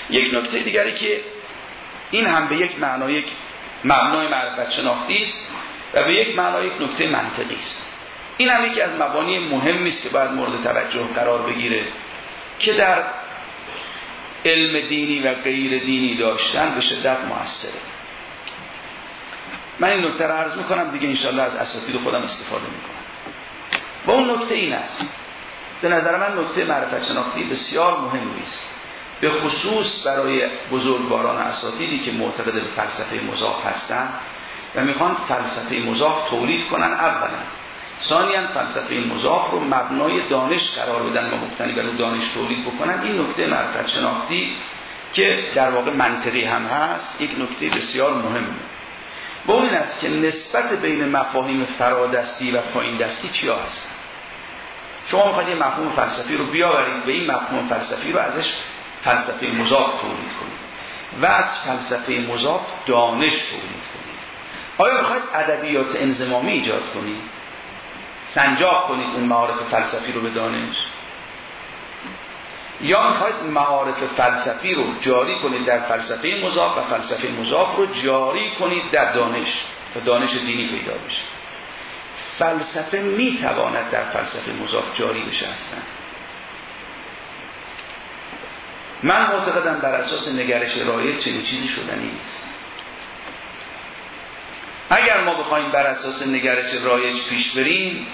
یک نکته دیگری که این هم به یک معنا یک مبنای معرفت شناختی است و به یک معنا یک نکته منطقی است. این هم یکی از مبانی مهمی است که باید مورد توجه قرار بگیره که در علم دینی و غیر دینی داشتن به شدت موثره. من این نکته رو عرض میکنم دیگه، انشاءالله از اساتید خودم استفاده میکنم. و اون نکته این است، به نظر من نکته معرفت شناختی بسیار مهمی است، به خصوص برای بزرگواران اساتیدی که معتقد به فلسفه مضاف هستند و میخوان فلسفه مضاف تولید کنن. اولا، ثانیاً فلسفه مضاف رو مبنای دانش قرار بدن و مبتنی بر دانش تولید بکنن. این نکته معرفت شناختی که در واقع منطقی هم هست یک نکته بسیار مهمه. و اون این است که نسبت بین مفاهیم فرادستی و پایین دستی چیا هست. شما میخواید یه مفهوم فلسفی رو بیاورید و این مفهوم فلسفی رو ازش فلسفه مضاف تولید کنید و از فلسفه مضاف دانش تولید کنید. آیا میخواید ادبیات انضمامی ایجاد کنید، سنجاق کنید اون معارف فلسفی رو به دانش، یا میخواید معارف فلسفی رو جاری کنید در فلسفه مضاف و فلسفه مضاف رو جاری کنید در دانش تا دانش دینی پیدا بشه؟ فلسفه میتواند در فلسفه مضاف جاری بشه اصلا. من معتقدم بر اساس نگرش رایج چنین چیزی شدنی نیست. اگر ما بخوایم بر اساس نگرش رایج پیش بریم،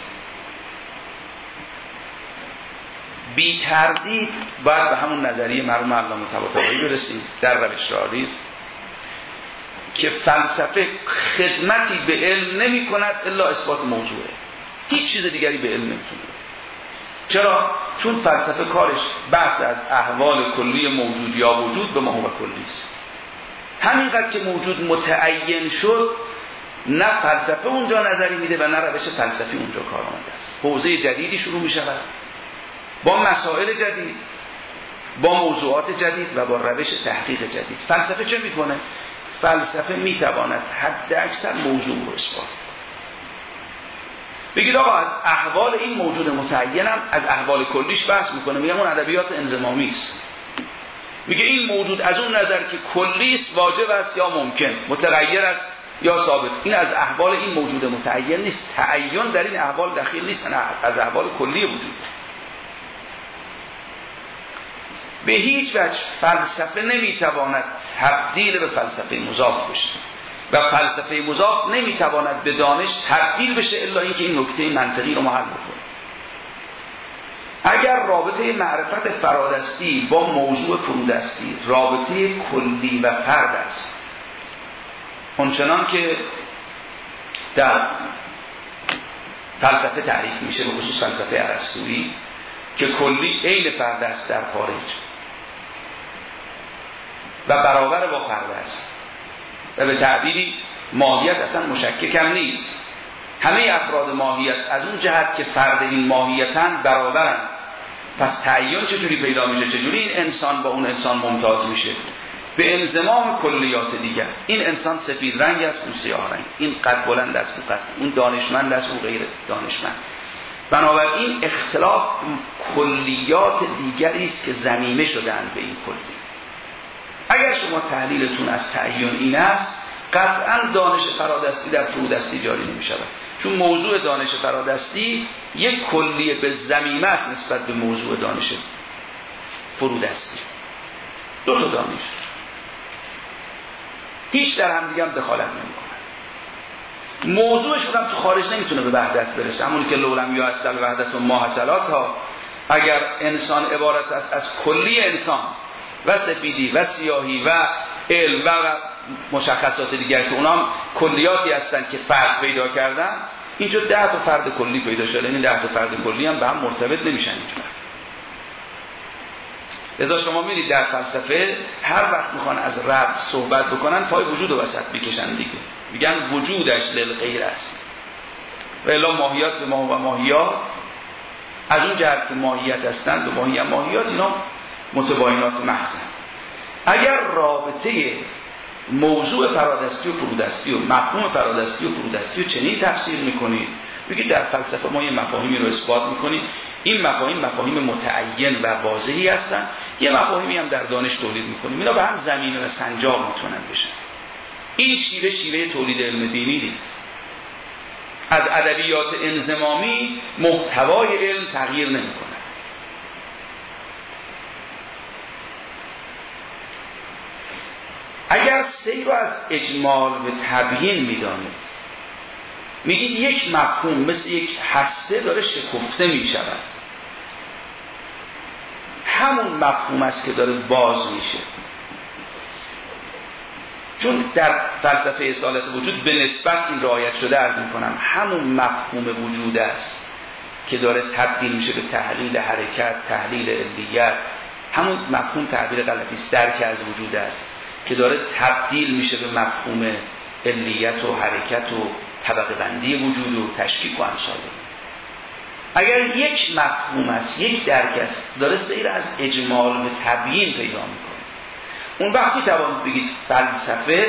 بی تردید باید به همون نظریه مرحوم علامه طباطبایی برسیم در روش راریز که فلسفه خدمتی به علم نمی کند الا اثبات موضوعه. هیچ چیز دیگری به علم نمیتونه. چرا؟ چون فلسفه کارش بحث از احوال کلی موجود یا وجود به ما هو کلی است. همینقدر که موجود متعین شد، نه فلسفه اونجا نظری میده و نه روش فلسفی اونجا کار آمده است. حوزه جدیدی شروع می شود با مسائل جدید، با موضوعات جدید و با روش تحقیق جدید. فلسفه چه میکنه؟ فلسفه میتواند حد اکثر موضوع رو اثبات. بگید آقا از احوال این موجود متعینم از احوال کلیش بحث میکنه، میگم اون ادبیات انضمامی است. میگه این موجود از اون نظر که کلی است واجب است یا ممکن، متغیر است یا ثابت. این از احوال این موجود متعین نیست، تعین در این احوال دخیل نیست، نه از احوال کلی وجود. به هیچ وجه فلسفه نمیتواند تبدیل به فلسفه مضاف بشه و فلسفه مضاف نمیتواند به دانش تبدیل بشه الا اینکه این نکته منطقی رو حل بکنه. اگر رابطه معرفت فرادستی با موضوع فرودستی رابطه کلی و فرد است، اونچنان که در فلسفه تعریف میشه، به خصوص فلسفه ارسطویی، که کلی عین فرد است در خارج و برابر با فرد است و به تعبیری ماهیت اصلا مشکک هم نیست. همه افراد ماهیت از اون جهت که فرد این ماهیتن برابرن. پس تعین چجوری پیدا میشه؟ چجوری این انسان با اون انسان ممتاز میشه؟ به انضمام کلیات دیگر. این انسان سفید رنگ است، اون سیاه رنگ، این قد بلند است، اون قد، اون دانشمند است، اون غیر دانشمند. بنابراین اختلاف کلیات دیگری است که ضمیمه شدند به این کلی. اگر شما تحلیلتون از تعین این است، قطعا دانش فرادستی در فرودستی جاری نمی شود، چون موضوع دانش فرادستی یک کلیه به ضمیمه است نسبت به موضوع دانش فرودستی. دو تا دانش هیچ در هم دیگه هم دخالت نمی کنن. موضوعش هم تو خارج نمیتونه به وحدت برسه، همونی که لولم یا اصل وحدت و ما حصلات ها. اگر انسان عبارت است از کلی انسان و سفیدی و سیاهی و علم و مشخصات دیگر که اونام کلیاتی هستن که فرد پیدا کردن، اینجا 10 تا فرد کلی پیدا شده، این 10 تا فرد کلی هم به هم مرتبط نمیشن اینجا. لذا شما میرید در فلسفه هر وقت میخوان از رب صحبت بکنن پای وجود و وسط میکشن دیگه، میگن وجودش للغیر است و الا ماهیات به ما و ماهیات از اون جهت که ماهیت هستن به ماهیات اینا متباینات محض. اگر رابطه موضوع فرادستی و فرودستی و مفهوم فرادستی و فرودستی رو چنین تفسیر میکنید بگید در فلسفه ما یه مفاهیمی رو اثبات میکنیم، این مفاهیم متعین و واضحی هستن، یه مفاهیمی هم در دانش تولید میکنیم، اینا به هم زمین و سنجاب میتونن بشن. این شیوه تولید علم دینی نیست. از ادبیات انضمامی محتوای علم تغییر نمیکنه. اگر سیر رو از اجمال به تبیین میدانید، میگید یک مفهوم مثل یک حسه داره شکفته میشود، همون مفهوم است که داره باز میشه. چون در فلسفه اصالت وجود به نسبت این رعایت شده، عرض میکنم همون مفهوم وجود است که داره تبدیل میشه به تحلیل حرکت، تحلیل علیت. همون مفهوم تعبیر غلطی است، درک از وجود است که داره تبدیل میشه به مفهوم علیت و حرکت و طبقه بندی وجود و تشکیک و امثال. اگر یک مفهوم است، یک درک است، داره سیر از اجمال به تبیین پیدا میکنه، اون وقتی توانید بگید فلسفه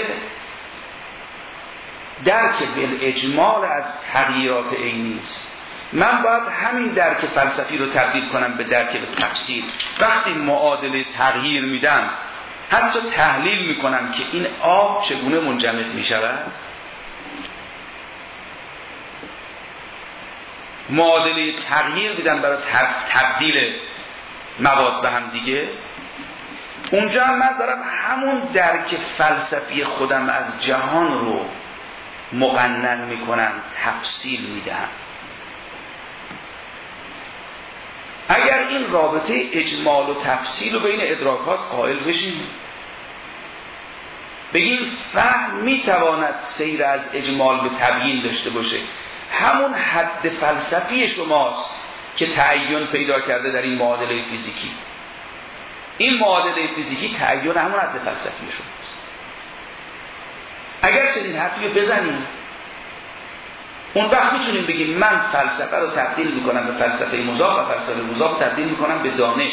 درک بالاجمال از تغییرات عینی است. من باید همین درک فلسفی رو تبدیل کنم به درک به تفسیر. وقتی معادله تغییر میدم، حتی تحلیل میکنم که این آب چگونه منجمد میشود، معادله تغییر میدم برای تبدیل مواد به هم دیگه، اونجا هم من دارم همون درک فلسفی خودم از جهان رو مقنن میکنم، تفصیل میدم. اگر این رابطه اجمال و تفصیل رو بین ادراکات قائل بشیم، بگیم فهم میتواند سیر از اجمال به تبیین داشته باشه، همون حد فلسفی شماست که تعین پیدا کرده در این معادله فیزیکی. این معادله فیزیکی تعین همون حد فلسفی شماست. اگر چنین حرفی رو بزنیم، اون وقت میتونیم بگیم من فلسفه رو تبدیل میکنم به فلسفه مضاف و فلسفه مضاف تبدیل میکنم به دانش.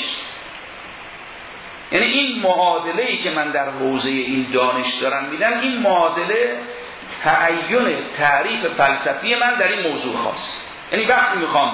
یعنی این معادله‌ای که من در حوزه این دانش دارم میدم، این معادله تعین تعریف فلسفی من در این موضوع خاص. یعنی وقتی میخوام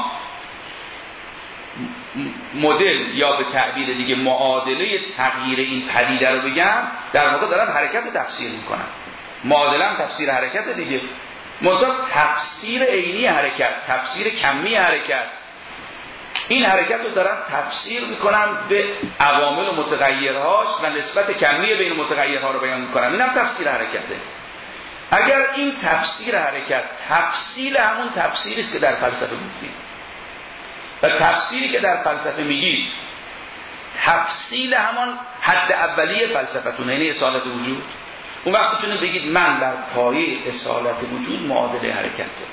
مدل یا به تعبیر دیگه معادله تغییر این پدیده رو بگم، در واقع دارم حرکت رو تفسیر میکنم. معادله هم تفسیر حرکت دیگه، مثلا تفسیر عینی حرکت، تفسیر کمی حرکت. این حرکت رو دارم تفسیر میکنم به عوامل و متغیرهاش و نسبت کمی بین متغیرها رو بیان میکنم. این هم تفسیر حرکته. اگر این تفسیر حرکت تفصیل همون تفسیری است که در فلسفه میگید و تفسیری که در فلسفه میگید تفصیل همان حد اولیه فلسفتون، یعنی اصالت وجود، اون وقت میتونید بگید من در پایه اصالت وجود معادله حرکت دارم.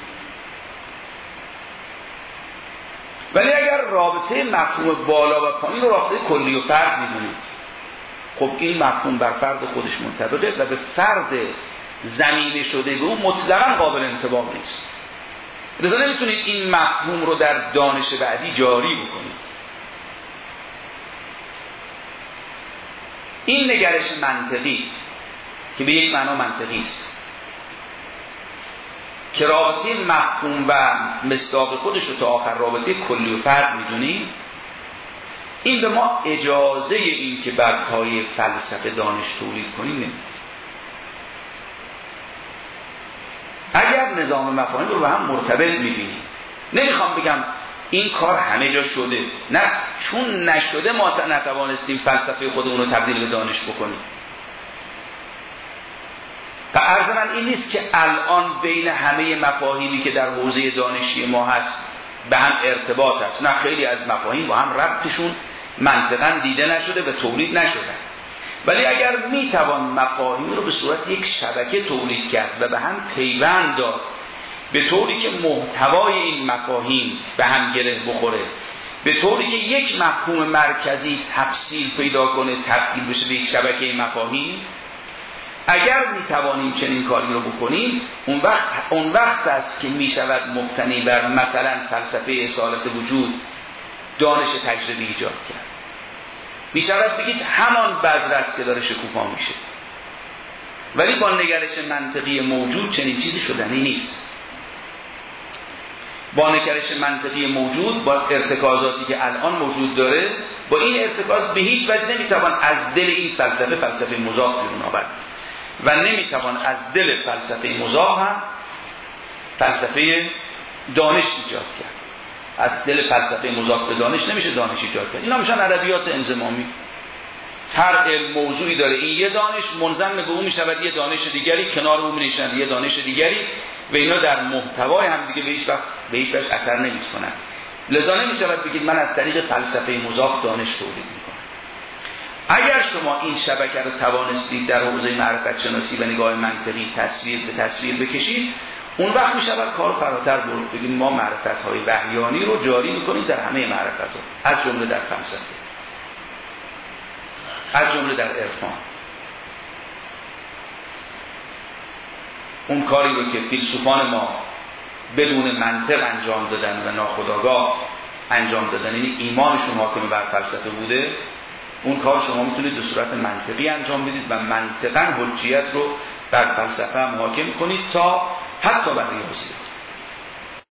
ولی اگر رابطه مفهوم بالا و پایین رو رابطه کلی و فرد میدونید، خب این مفهوم بر فرد خودش منطبقه و به فرد زمینه شده به اون مطلقاً قابل انطباق نیست. لذا نمیتونید این مفهوم رو در دانش بعدی جاری بکنید. این نگرش منطقی که به یک معنا منطقی است، که رابطه مفهوم و مصداق خودش رو تا آخر رابطه کلی و فرد میدونیم، این به ما اجازه این که بر پایه فلسفه دانش تولید کنیم نمیده. اگر نظام مفاهیم رو به هم مرتبط میبینیم، نمیخوام بگم این کار همه جا شده، نه، چون نشده ما نتوانستیم فلسفه خودمون رو تبدیل به دانش بکنیم. و عرض من این نیست که الان بین همه مفاهیمی که در حوزه دانشی ما هست به هم ارتباط هست، نه، خیلی از مفاهیم با هم ربطشون منطقاً دیده نشده و تولید نشده. ولی اگر میتوان مفاهیم رو به صورت یک شبکه تولید کرد و به هم پیوند داد، به طوری که محتوای این مفاهیم به هم گره بخوره، به طوری که یک مفهوم مرکزی تفصیل پیدا کنه، تبدیل بشه به یک شبکه مفاهیم، اگر میتوانیم چنین کاری رو بکنیم، اون وقت است که میشود مبتنی بر مثلا فلسفه اصالت وجود دانش تجربی ایجاد کرد. میشود بگید همان بذر است که داره شکوفا میشه. ولی با نگرش منطقی موجود چنین چیزی شدنی نیست. با نگرش منطقی موجود، با ارتکازاتی که الان موجود داره، با این ارتکاز به هیچ وجه نمیتوان از دل این فلسفه مضاف بیرون آورد و نمیتوان از دل فلسفه مضاف هم فلسفه دانش ایجاد کرد. از دل فلسفه مضاف به دانش نمیشه دانش ایجاد کرد. اینا میشن ادبیات انضمامی. هر علم موضوعی داره، این یه دانش منضم به اون میشود یه دانش دیگری، کنار اون میشن یه دانش دیگری و اینا در محتوای هم دیگه به هیچ وجه اثر نمیکنن. لذا نمیشود بگید من از طریق فلسفه مضاف دانش تولید میکنم. اگر شما این شبکه رو توانستید در حوزه معرفت شناسی و نگاه منطقی تصویر به تصویر بکشید، اون وقت میشود کار فراتر برد. بگید ما معرفت‌های وحیانی رو جاری میکنیم در همه معرفت‌ها، از جمله در فلسفه، از جمله در عرفان. اون کاری رو که فیلسوفان ما بدون منطق انجام دادن و ناخودآگاه انجام دادن، یعنی ایمانشون حاکم بر فلسفه بوده، اون کار شما میتونید به صورت منطقی انجام بدید و منطقاً حجیت رو بر فلسفه هم حاکم کنید تا حتی بر ریاضیات.